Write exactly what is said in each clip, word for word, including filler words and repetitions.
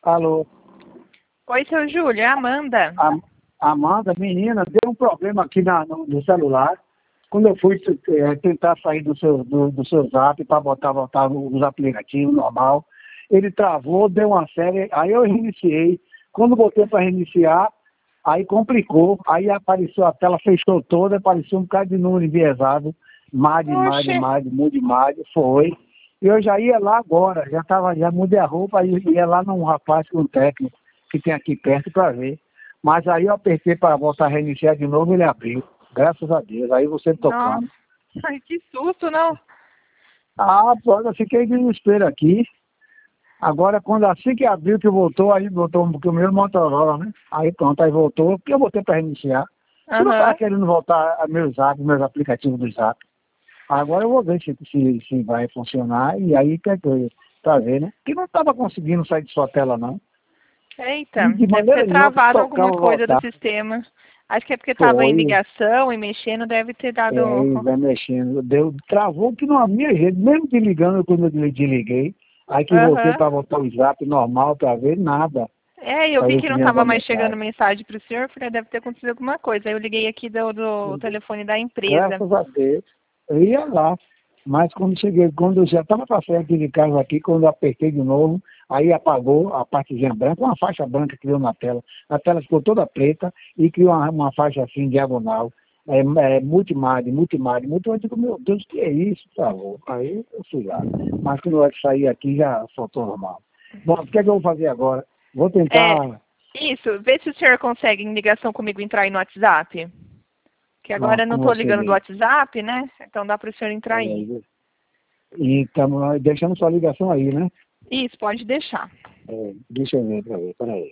Alô? Oi, seu Júlio, é a Amanda. A, Amanda, menina, deu um problema aqui na, no, no celular. Quando eu fui é, tentar sair do seu, do, do seu zap para botar, botar os aplicativos normal, ele travou, deu uma série, aí eu reiniciei. Quando botei para reiniciar, aí complicou, aí apareceu a tela, fechou toda, apareceu um bocado de número enviesado, MAD, MAD, Oxe. MAD, MUD, MAD, foi. E eu já ia lá agora, já, tava, já mudei a roupa e ia lá num rapaz, com um técnico, que tem aqui perto para ver. Mas aí eu apertei para voltar a reiniciar de novo, ele abriu. Graças a Deus. Aí você tocando. Nossa, ai, que susto, não? Ah, pô, eu fiquei de desespero aqui. Agora, quando assim que abriu, que voltou, aí voltou, porque o meu Motorola, né? Aí pronto, aí voltou, porque eu botei para reiniciar. Eu não estava Aham. querendo voltar a meus zap, meus aplicativos do zap. Agora eu vou ver se, se, se vai funcionar e aí quer coisa, pra ver, né? Porque não estava conseguindo sair de sua tela, não. Eita, E de deve maneira ter nenhuma que travado alguma tocava coisa do voltar. sistema. Acho que é porque estava em Foi, ligação e mexendo, deve ter dado... é, ele vai mexendo. Deu, travou que não havia jeito, mesmo desligando quando eu desliguei. Aí que voltei Aham. para voltar o zap normal para ver nada. É, eu Para vi ver que se não vinha estava alguma mais chegando mensagem. mensagem para o senhor, falei, deve ter acontecido alguma coisa. Aí eu liguei aqui do, do telefone da empresa. Graças a Deus. Eu ia lá. Mas quando cheguei, quando eu já estava para sair aqui de casa aqui, quando eu apertei de novo, aí apagou a partezinha branca, uma faixa branca que criou na tela. A tela ficou toda preta e criou uma, uma faixa assim, diagonal. É, é, multimad, multimad, multimad. Eu digo, meu Deus, que é isso, por favor? Aí eu fui lá. Mas quando eu sair aqui, já soltou normal. Bom, o que é que eu vou fazer agora? Vou É, tentar... isso, vê se o senhor consegue em ligação comigo entrar aí no WhatsApp. Que agora Pronto, eu não com estou você ligando do mesmo. WhatsApp, né? Então dá para o senhor entrar aí. É, e estamos deixando sua ligação aí, né? Isso, pode deixar. É, deixa eu ver para ver, peraí.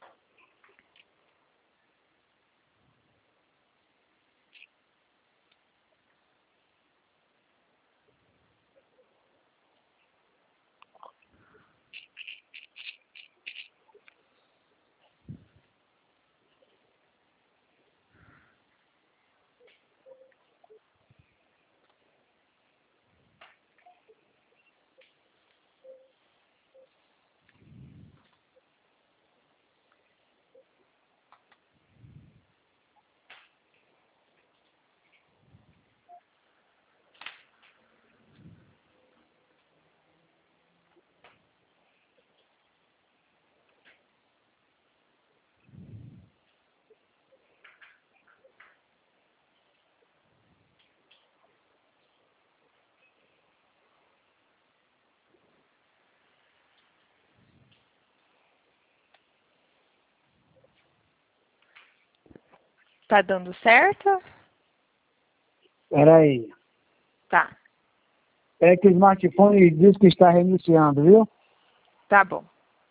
Tá dando certo? Peraí. Tá, É que o smartphone diz que está reiniciando, viu? tá bom.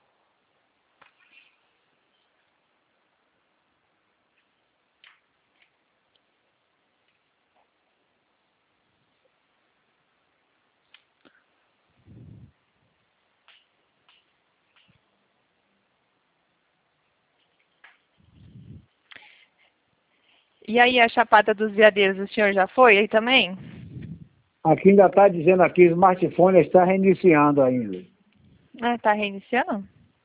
E aí, a Chapada dos Veadeiros, o senhor já foi aí também? Aqui ainda está dizendo aqui, o smartphone está reiniciando ainda. Ah, tá reiniciando?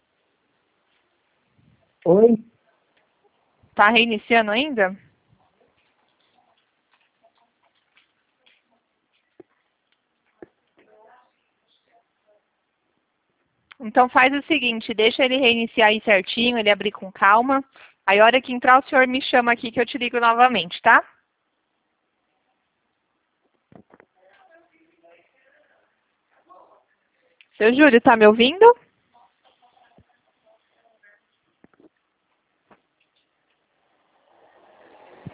Oi? Tá reiniciando ainda? Então faz o seguinte, deixa ele reiniciar aí certinho, ele abrir com calma. Aí a hora que entrar o senhor me chama aqui que eu te ligo novamente, tá? Seu Júlio, tá me ouvindo?